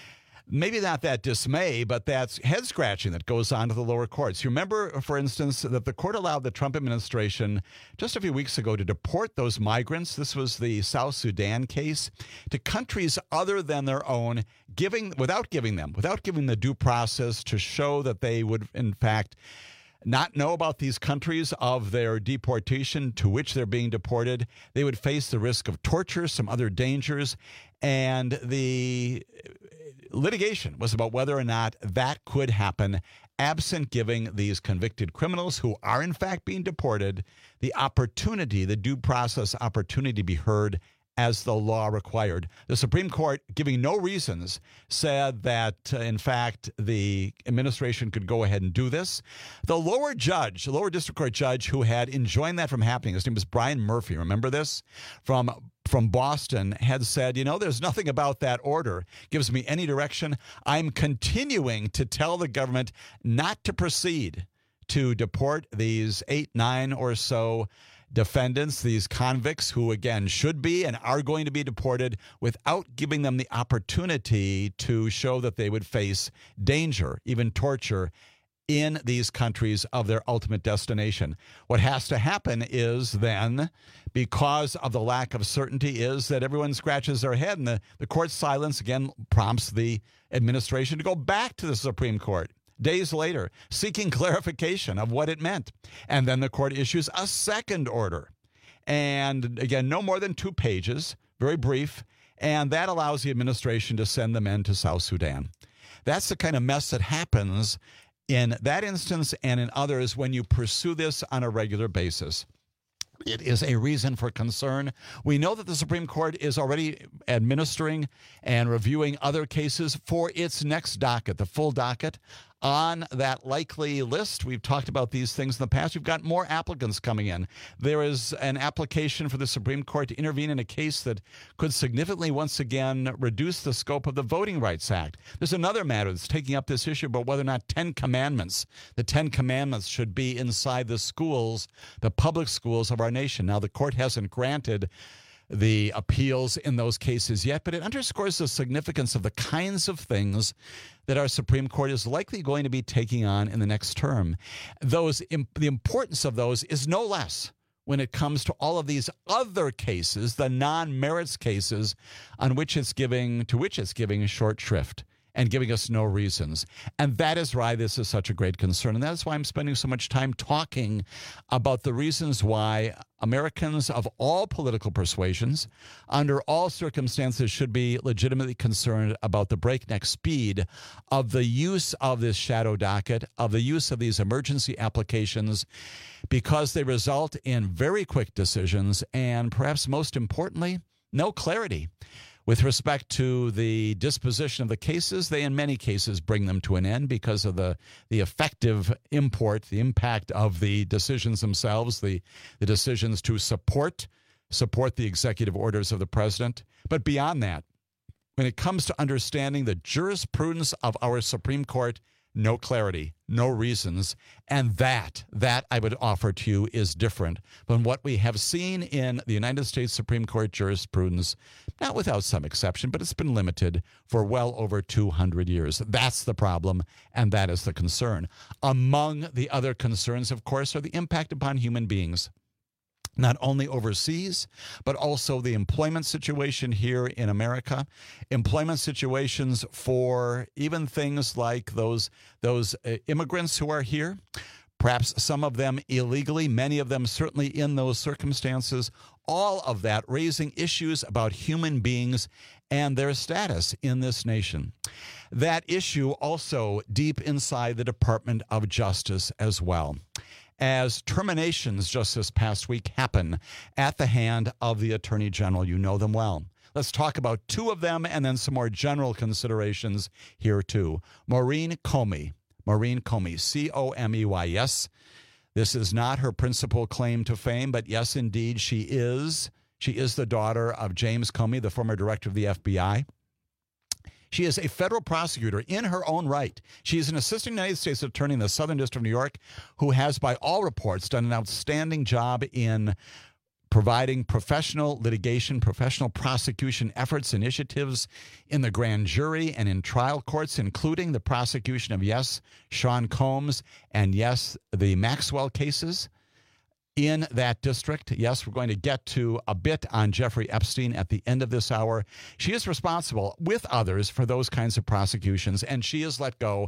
Maybe not that dismay, but that's head-scratching that goes on to the lower courts. You remember, for instance, that the court allowed the Trump administration just a few weeks ago to deport those migrants. This was the South Sudan case, to countries other than their own, without giving the due process to show that they would, in fact, not know about these countries of their deportation to which they're being deported. They would face the risk of torture, some other dangers, and the litigation was about whether or not that could happen absent giving these convicted criminals who are in fact being deported the opportunity, the due process opportunity to be heard as the law required. The Supreme Court, giving no reasons, said that, in fact, the administration could go ahead and do this. The lower district court judge who had enjoined that from happening, his name was Brian Murphy, remember this? From Boston, had said, there's nothing about that order gives me any direction. I'm continuing to tell the government not to proceed to deport these 8, 9 or so defendants, these convicts who, again, should be and are going to be deported without giving them the opportunity to show that they would face danger, even torture, in these countries of their ultimate destination. What has to happen is then, because of the lack of certainty, is that everyone scratches their head, and the court's silence again prompts the administration to go back to the Supreme Court days later, seeking clarification of what it meant. And then the court issues a second order. And again, no more than 2 pages, very brief, and that allows the administration to send the men to South Sudan. That's the kind of mess that happens in that instance and in others when you pursue this on a regular basis. It is a reason for concern. We know that the Supreme Court is already administering and reviewing other cases for its next docket, the full docket on that likely list. We've talked about these things in the past. We've got more applicants coming in. There is an application for the Supreme Court to intervene in a case that could significantly, once again, reduce the scope of the Voting Rights Act. There's another matter that's taking up this issue about whether or not the 10 Commandments should be inside the schools, the public schools of our nation. Now, the court hasn't granted the appeals in those cases yet, but it underscores the significance of the kinds of things that our Supreme Court is likely going to be taking on in the next term. The importance of those is no less when it comes to all of these other cases, the non-merits cases to which it's giving short shrift and giving us no reasons. And that is why this is such a great concern. And that's why I'm spending so much time talking about the reasons why Americans of all political persuasions, under all circumstances, should be legitimately concerned about the breakneck speed of the use of this shadow docket, of the use of these emergency applications, because they result in very quick decisions and, perhaps most importantly, no clarity with respect to the disposition of the cases. They, in many cases, bring them to an end because of the effective the impact of the decisions themselves, the decisions to support the executive orders of the president. But beyond that, when it comes to understanding the jurisprudence of our Supreme Court, no clarity, no reasons, and that I would offer to you is different than what we have seen in the United States Supreme Court jurisprudence, not without some exception, but it's been limited for well over 200 years. That's the problem, and that is the concern. Among the other concerns, of course, are the impact upon human beings, not only overseas, but also the employment situation here in America, employment situations for even things like those immigrants who are here, perhaps some of them illegally, many of them certainly in those circumstances, all of that raising issues about human beings and their status in this nation. That issue also deep inside the Department of Justice as well, as terminations just this past week happen at the hand of the Attorney General. You know them well. Let's talk about two of them and then some more general considerations here too. Maureen Comey, C-O-M-E-Y. Yes, this is not her principal claim to fame, but yes, indeed, she is. She is the daughter of James Comey, the former director of the FBI. She is a federal prosecutor in her own right. She is an assistant United States attorney in the Southern District of New York who has, by all reports, done an outstanding job in providing professional litigation, professional prosecution efforts, initiatives in the grand jury and in trial courts, including the prosecution of, yes, Sean Combs and, yes, the Maxwell cases in that district. Yes, we're going to get to a bit on Jeffrey Epstein at the end of this hour. She is responsible with others for those kinds of prosecutions, and she is let go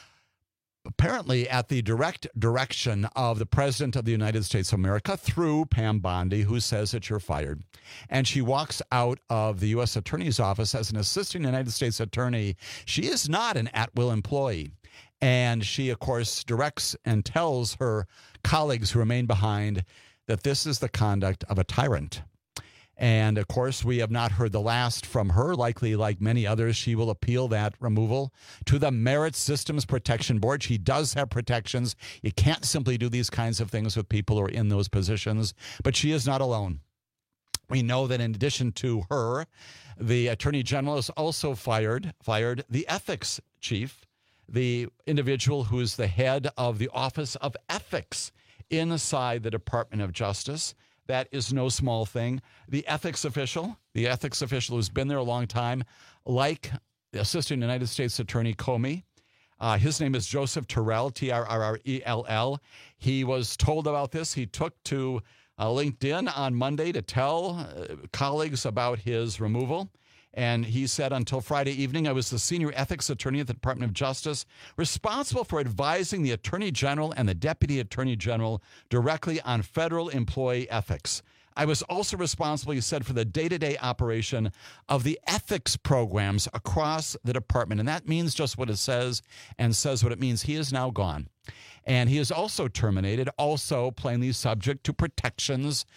apparently at the direct direction of the President of the United States of America through Pam Bondi, who says that you're fired. And she walks out of the U.S. Attorney's Office as an assistant United States attorney. She is not an at-will employee. And she, of course, directs and tells her colleagues who remain behind that this is the conduct of a tyrant. And, of course, we have not heard the last from her. Likely, like many others, she will appeal that removal to the Merit Systems Protection Board. She does have protections. You can't simply do these kinds of things with people who are in those positions. But she is not alone. We know that in addition to her, the Attorney General has also fired the ethics chief, the individual who is the head of the Office of Ethics inside the Department of Justice. That is no small thing. The ethics official who's been there a long time, like the Assistant United States Attorney Comey, his name is Joseph Terrell, T-R-R-E-L-L. He was told about this. He took to LinkedIn on Monday to tell colleagues about his removal. And he said, until Friday evening, I was the senior ethics attorney at the Department of Justice, responsible for advising the Attorney General and the Deputy Attorney General directly on federal employee ethics. I was also responsible, he said, for the day-to-day operation of the ethics programs across the department. And that means just what it says and says what it means. He is now gone. And he is also terminated, also plainly subject to protections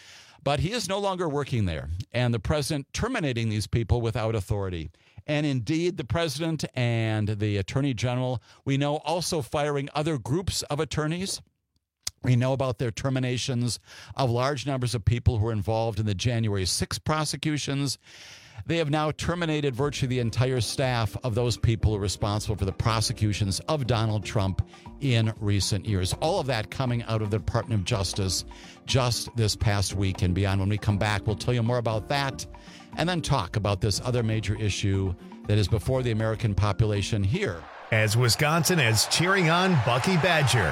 But he is no longer working there, and the president terminating these people without authority. And indeed, the president and the attorney general, we know, also firing other groups of attorneys. We know about their terminations of large numbers of people who were involved in the January 6th prosecutions. They have now terminated virtually the entire staff of those people who are responsible for the prosecutions of Donald Trump in recent years. All of that coming out of the Department of Justice just this past week and beyond. When we come back, we'll tell you more about that and then talk about this other major issue that is before the American population here. As Wisconsin is cheering on Bucky Badger.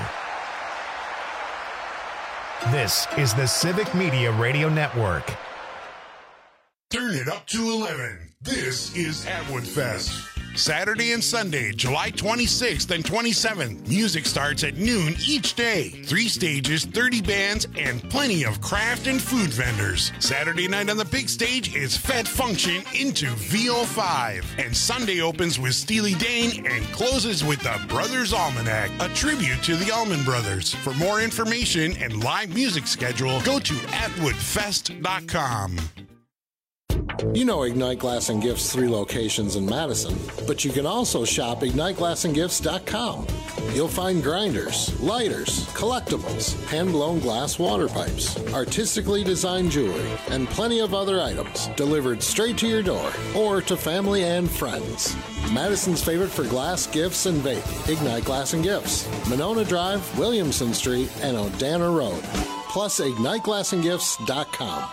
This is the Civic Media Radio Network. Turn it up to 11. This is Atwood Fest. Saturday and Sunday, July 26th and 27th. Music starts at noon each day. 3 stages, 30 bands, and plenty of craft and food vendors. Saturday night on the big stage is Fed Function into VO5. And Sunday opens with Steely Dan and closes with the Brothers Almanac, a tribute to the Allman Brothers. For more information and live music schedule, go to atwoodfest.com. You know Ignite Glass and Gifts' 3 locations in Madison, but you can also shop IgniteGlassandGifts.com. You'll find grinders, lighters, collectibles, hand-blown glass water pipes, artistically designed jewelry, and plenty of other items delivered straight to your door or to family and friends. Madison's favorite for glass, gifts, and vaping. Ignite Glass and Gifts, Monona Drive, Williamson Street, and Odana Road. Plus, IgniteGlassandGifts.com.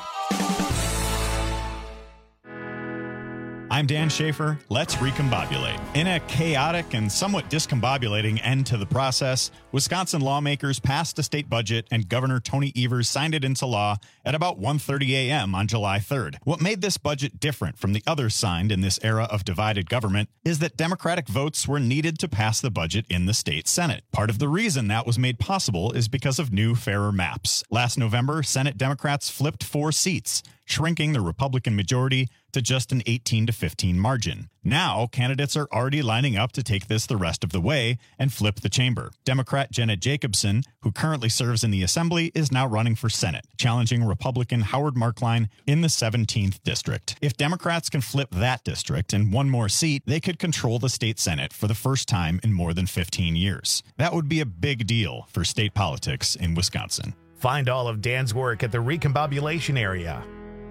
I'm Dan Schaefer. Let's recombobulate. In a chaotic and somewhat discombobulating end to the process, Wisconsin lawmakers passed a state budget and Governor Tony Evers signed it into law at about 1:30 a.m. on July 3rd. What made this budget different from the others signed in this era of divided government is that Democratic votes were needed to pass the budget in the state Senate. Part of the reason that was made possible is because of new, fairer maps. Last November, Senate Democrats flipped 4 seats, shrinking the Republican majority to just an 18-15 margin. Now, candidates are already lining up to take this the rest of the way and flip the chamber. Democrat Jenna Jacobson, who currently serves in the Assembly, is now running for Senate, challenging Republican Howard Markline in the 17th district. If Democrats can flip that district and 1 more seat, they could control the state Senate for the first time in more than 15 years. That would be a big deal for state politics in Wisconsin. Find all of Dan's work at the Recombobulation area.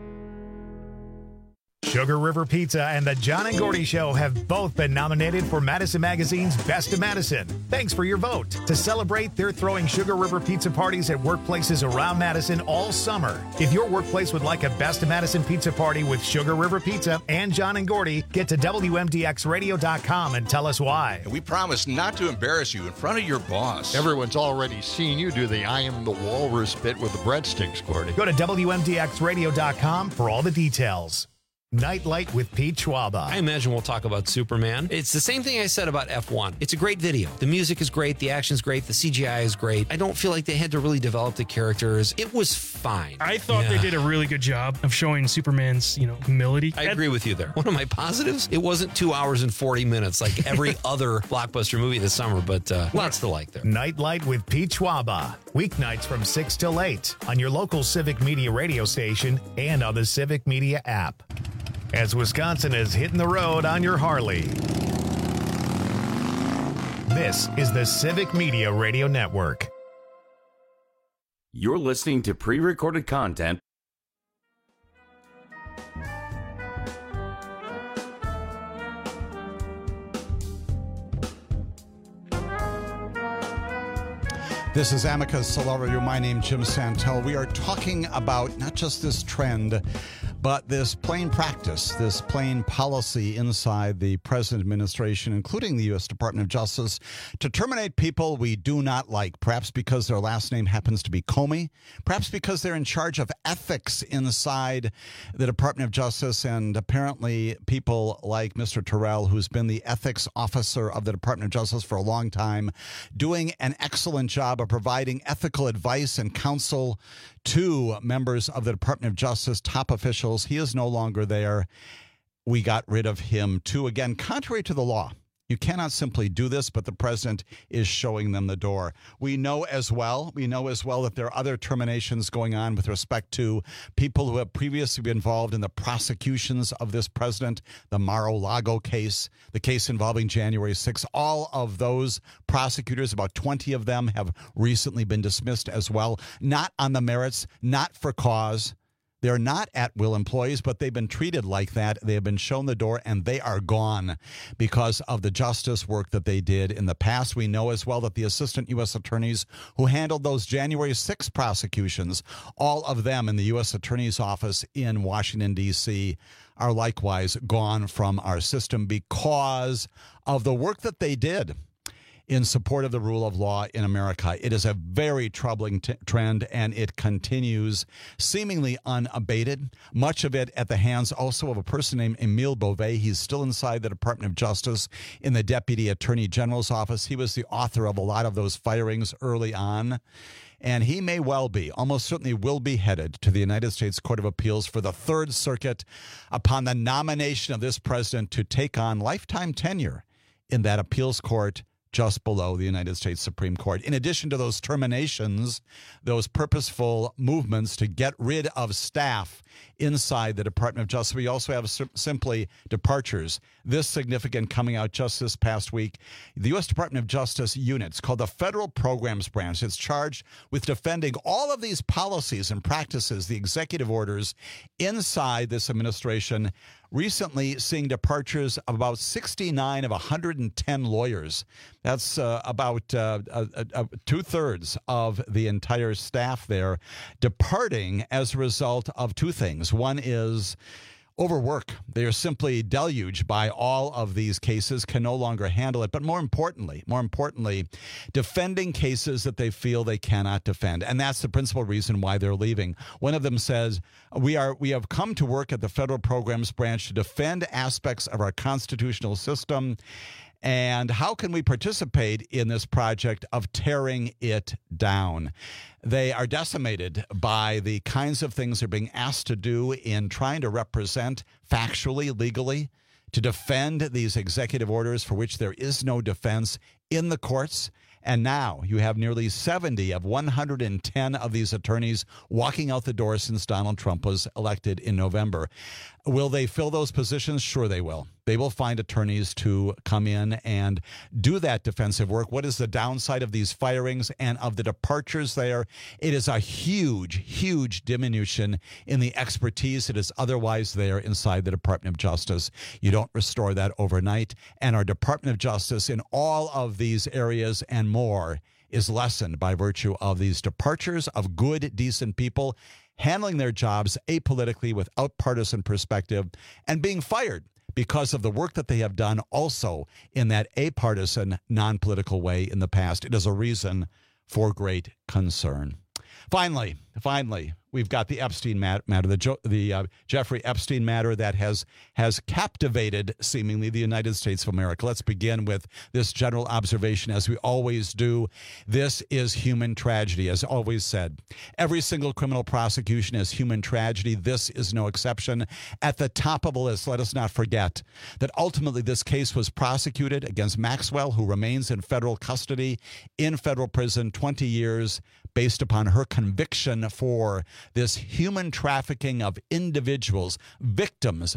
Sugar River Pizza and the John and Gordy Show have both been nominated for Madison Magazine's Best of Madison. Thanks for your vote. To celebrate, they're throwing Sugar River Pizza parties at workplaces around Madison all summer. If your workplace would like a Best of Madison pizza party with Sugar River Pizza and John and Gordy, get to WMDXradio.com and tell us why. We promise not to embarrass you in front of your boss. Everyone's already seen you do the I am the walrus bit with the breadsticks, Gordy. Go to WMDXradio.com for all the details. Nightlight with Pete Schwaba. I imagine we'll talk about Superman. It's the same thing I said about F1. It's a great video. The music is great. The action's great. The CGI is great. I don't feel like they had to really develop the characters. It was fine. I thought they did a really good job of showing Superman's, humility. I agree with you there. One of my positives, it wasn't 2 hours and 40 minutes like every other blockbuster movie this summer, but lots to like there. Nightlight with Pete Schwaba. Weeknights from 6 till 8 on your local Civic Media radio station and on the Civic Media app. As Wisconsin is hitting the road on your Harley. This is the Civic Media Radio Network. You're listening to pre-recorded content. This is Amicus Solar Review. My name's Jim Santel. We are talking about not just this trend, but this plain practice, this plain policy inside the present administration, including the U.S. Department of Justice, to terminate people we do not like, perhaps because their last name happens to be Comey, perhaps because they're in charge of ethics inside the Department of Justice, and apparently people like Mr. Terrell, who's been the ethics officer of the Department of Justice for a long time, doing an excellent job of providing ethical advice and counsel to members of the Department of Justice, top officials. He is no longer there. We got rid of him too. Again, contrary to the law. You cannot simply do this, but the president is showing them the door. We know as well that there are other terminations going on with respect to people who have previously been involved in the prosecutions of this president, the Mar-a-Lago case, the case involving January 6th. All of those prosecutors, about 20 of them, have recently been dismissed as well, not on the merits, not for cause. They're not at-will employees, but they've been treated like that. They have been shown the door, and they are gone because of the justice work that they did in the past. We know as well that the assistant U.S. attorneys who handled those January 6 prosecutions, all of them in the U.S. Attorney's Office in Washington, D.C., are likewise gone from our system because of the work that they did in support of the rule of law in America. It is a very troubling trend, and it continues seemingly unabated. Much of it at the hands also of a person named Emile Beauvais. He's still inside the Department of Justice in the Deputy Attorney General's office. He was the author of a lot of those firings early on. And he may well be, almost certainly will be headed to the United States Court of Appeals for the Third Circuit upon the nomination of this president to take on lifetime tenure in that appeals court just below the United States Supreme Court. In addition to those terminations, those purposeful movements to get rid of staff inside the Department of Justice, we also have simply departures. This significant coming out just this past week. The U.S. Department of Justice units called the Federal Programs Branch. It's charged with defending all of these policies and practices, the executive orders inside this administration, recently seeing departures of about 69 of 110 lawyers. That's about two-thirds of the entire staff there departing as a result of two things. One is overwork. They are simply deluged by all of these cases, can no longer handle it. But more importantly, defending cases that they feel they cannot defend. And that's the principal reason why they're leaving. One of them says, we have come to work at the Federal Programs Branch to defend aspects of our constitutional system. And how can we participate in this project of tearing it down? They are decimated by the kinds of things they're being asked to do in trying to represent factually, legally, to defend these executive orders for which there is no defense in the courts. And now you have nearly 70 of 110 of these attorneys walking out the door since Donald Trump was elected in November. Will they fill those positions? Sure they will. They will find attorneys to come in and do that defensive work. What is the downside of these firings and of the departures there? It is a huge, huge diminution in the expertise that is otherwise there inside the Department of Justice. You don't restore that overnight. And our Department of Justice in all of these areas and more is lessened by virtue of these departures of good, decent people handling their jobs apolitically without partisan perspective and being fired because of the work that they have done also in that apartisan, non-political way in the past. It is a reason for great concern. Finally, we've got the Epstein matter, the Jeffrey Epstein matter that has captivated seemingly the United States of America. Let's begin with this general observation, as we always do. This is human tragedy, as always said. Every single criminal prosecution is human tragedy. This is no exception. At the top of the list, let us not forget that ultimately this case was prosecuted against Maxwell, who remains in federal custody in federal prison 20 years based upon her conviction for this human trafficking of individuals, victims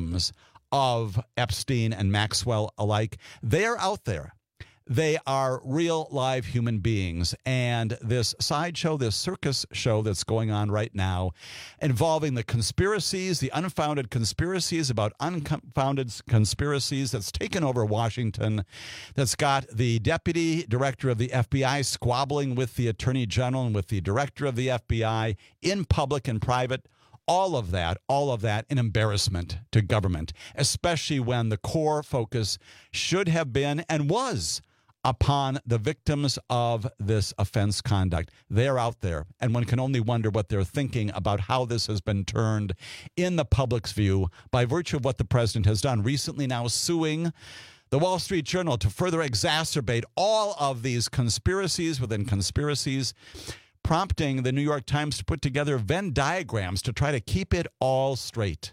of Epstein and Maxwell alike. They are out there. They are real live human beings. And this sideshow, this circus show that's going on right now involving the conspiracies, the unfounded conspiracies about unfounded conspiracies that's taken over Washington, that's got the deputy director of the FBI squabbling with the attorney general and with the director of the FBI in public and private. All of that, an embarrassment to government, especially when the core focus should have been and was upon the victims of this offense conduct. They're out there, and one can only wonder what they're thinking about how this has been turned in the public's view by virtue of what the president has done recently, now suing the Wall Street Journal to further exacerbate all of these conspiracies within conspiracies, prompting the New York Times to put together Venn diagrams to try to keep it all straight.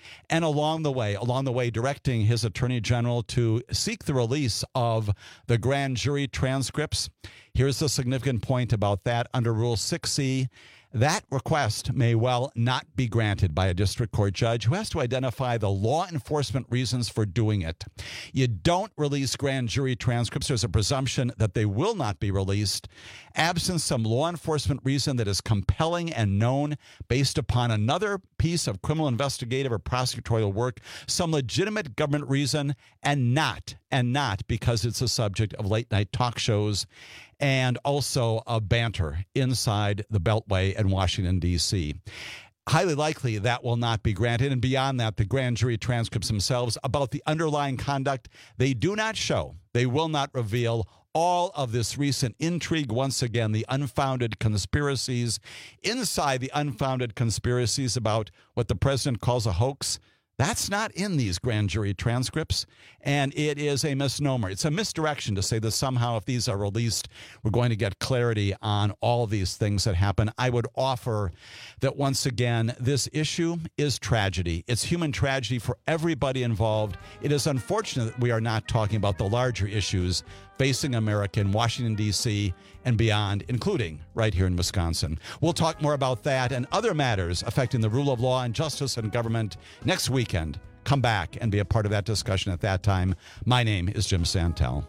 And along the way, directing his attorney general to seek the release of the grand jury transcripts. Here's the significant point about that. Under Rule 6C, that request may well not be granted by a district court judge who has to identify the law enforcement reasons for doing it. You don't release grand jury transcripts. There's a presumption that they will not be released, absent some law enforcement reason that is compelling and known based upon another piece of criminal investigative or prosecutorial work, some legitimate government reason, and not because it's a subject of late-night talk shows and also a banter inside the Beltway in Washington, D.C. Highly likely that will not be granted. And beyond that, the grand jury transcripts themselves about the underlying conduct, they do not show, they will not reveal all of this recent intrigue. Once again, the unfounded conspiracies inside the unfounded conspiracies about what the president calls a hoax. That's not in these grand jury transcripts, and it is a misnomer. It's a misdirection to say that somehow if these are released, we're going to get clarity on all these things that happen. I would offer that, once again, this issue is tragedy. It's human tragedy for everybody involved. It is unfortunate that we are not talking about the larger issues facing America in Washington, D.C. and beyond, including right here in Wisconsin. We'll talk more about that and other matters affecting the rule of law and justice and government next weekend. Come back and be a part of that discussion at that time. My name is Jim Santel.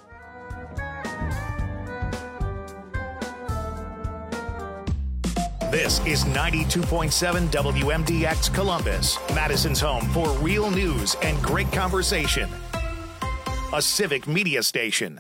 This is 92.7 WMDX Columbus, Madison's home for real news and great conversation. A civic media station.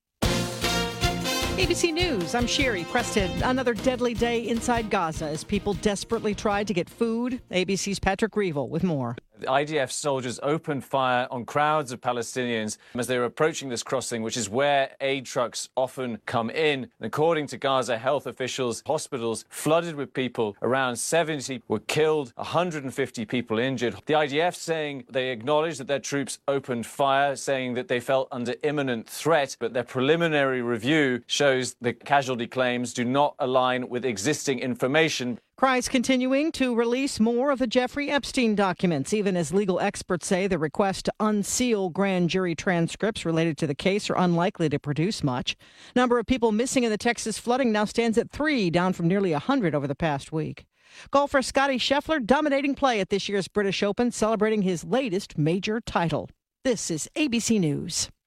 ABC News, I'm Sherry Preston. Another deadly day inside Gaza as people desperately tried to get food. ABC's Patrick Reevell with more. The IDF soldiers opened fire on crowds of Palestinians as they were approaching this crossing, which is where aid trucks often come in. And according to Gaza health officials, hospitals flooded with people. Around 70 were killed, 150 people injured. The IDF saying they acknowledged that their troops opened fire, saying that they felt under imminent threat, but their preliminary review shows the casualty claims do not align with existing information. Cries continuing to release more of the Jeffrey Epstein documents, even as legal experts say the request to unseal grand jury transcripts related to the case are unlikely to produce much. Number of people missing in the Texas flooding now stands at 3, down from nearly 100 over the past week. Golfer Scottie Scheffler dominating play at this year's British Open, celebrating his latest major title. This is ABC News.